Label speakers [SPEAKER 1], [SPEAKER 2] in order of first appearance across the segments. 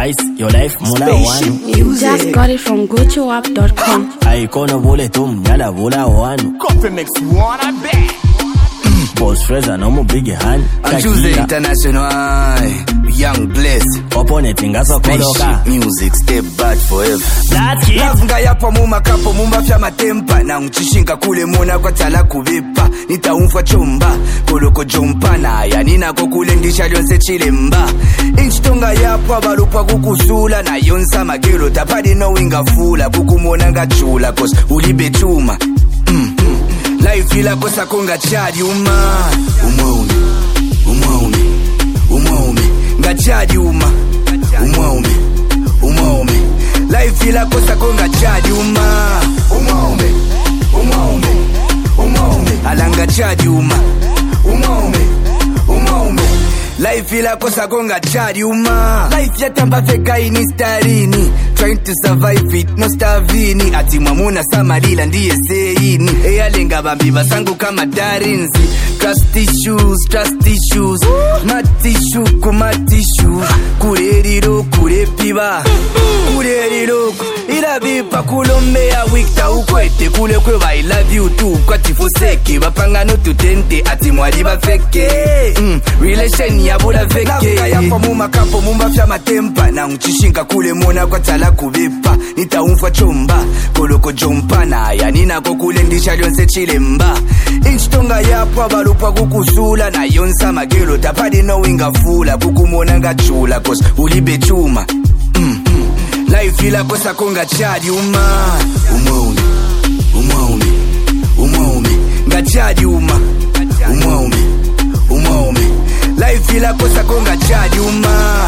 [SPEAKER 1] advice, your life mula one.
[SPEAKER 2] Just got it from gochoapp.com.
[SPEAKER 1] I kono vole tum yala vula one.
[SPEAKER 3] Coffee mix one, I bet.
[SPEAKER 1] Boss Fraser no mo big hand.
[SPEAKER 4] I'm choosing international, young bliss.
[SPEAKER 1] Opponent ngaso koloka.
[SPEAKER 4] Music stay bad forever.
[SPEAKER 1] That's it.
[SPEAKER 4] Love nga yapo muma kapo mumba fya matempa. Na mchishinga kule muna kwa tala kuvipa. Nitaumfa chumba, koloko jompana. Ya nina kukule ndisha lyonse chilemba. Inchitonga yapo abalupa kukusula. Na yonsa magelo tapadi no winga fula. Kukumona nga chula cause ulibe chuma. Life ila kosa konga chadi uma. Umaume nga chadi uma. Umaume life ila kosa konga chadi uma. Umaume alanga chadi uma. Umaume life ila kosa konga chadi uma. Life yatamba feka ini starini. Trying to survive it, no starvini. Ati mamuna samalila ndiye seini. Eya lenga bambi basangu kama darinzi. Trust issues Matishu kumatishu. Kureriro kurepiba. Kureriro irabipa kulombea wikta ukwete. Kule kwewa I love you too. Kwa tifuseke bapangano tutente. Ati mwali bafeke relation ya bula feke. Lafka yapo muma kapo mumba fya matempa. Na mchishinga kule muna kwa tala kuvipa. Nitaumfa chumba, koloko jompana. Ya nina kukule ndisha lyonse chilemba. Inchitonga yapo abalupa kukusula. Na yonsa magelo tapadi no winga fula. Kukumona nga chula cause ulibe chuma. Life ila kosa konga chadi uma. Umaume nga chadi uma. Umaume life ila kosa konga chadi uma.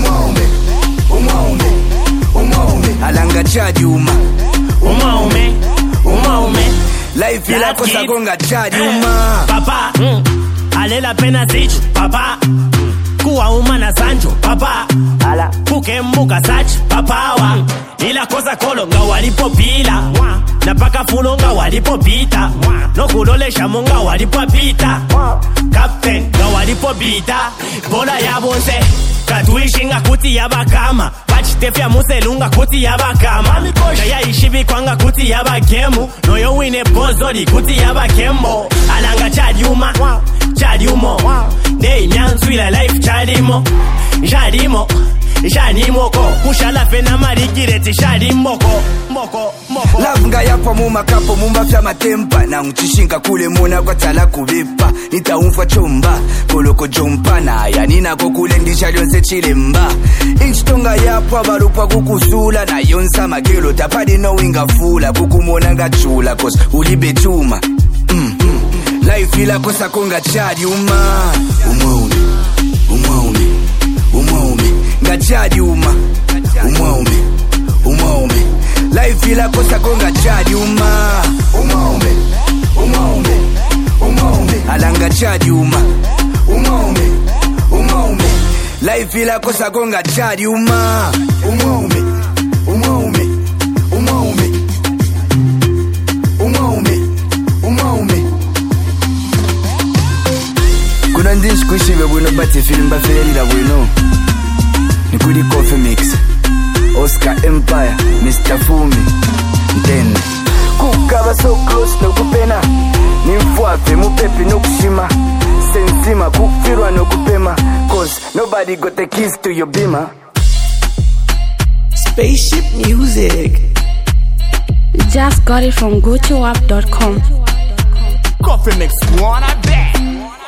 [SPEAKER 4] Umaume alanga chadi uma.
[SPEAKER 1] Umaume
[SPEAKER 4] life ila kosa konga chadi uma.
[SPEAKER 1] Papa alela pena zichu papa. Kuwa uma na sancho papa. Kukembuka sachi papa wa. Ila kosa kolo nga walipo pila. Na paka fulo nga walipo pita. No kulolesha munga walipo pita. Captain nga walipo pita. Bola ya bonse katuishinga kuti yabakama. Bachitefya muselunga kuti yabakama. Kaya ishibi kwanga kuti yabakemu. Noyo wine bozoli kuti yabakemo. Alanga chadiuma Chadiumo Dey nyanswila life chadimo. Janimoko Kushala fena marikireti shadimoko. Moko
[SPEAKER 4] Love nga yapo muma kapo mumba fya matempa. Na mchishinga kule muna kwa tala kuvipa. Nitaumfa chumba, koloko jompana. Ya nina kukule ndisha lyonse chilemba. Inchitonga yapo abalupa kukusula. Na yonsa magelo tapadi no winga fula. Kukumona nga chula cause ulibe chuma. Life ila kosa konga chadi uma. Umaume nga chadi uma. Umaume life ila kosa konga chadi uma. Umaume alanga chadi uma. Umaume life ila kosa konga chadi uma. Umaume kuna ndishi kushive bueno bati film bafelira bueno. Nikudi Coffee Mix Oscar Empire Mr. Fumi Then Kukaba so close no kupena. Nimfuafe mupepi no kushima. Sensima kufirwa no kupema. Cause nobody got the keys to your bima.
[SPEAKER 5] Spaceship music.
[SPEAKER 2] Just got it from gochoapp.com.
[SPEAKER 3] Coffee mix one, I bet.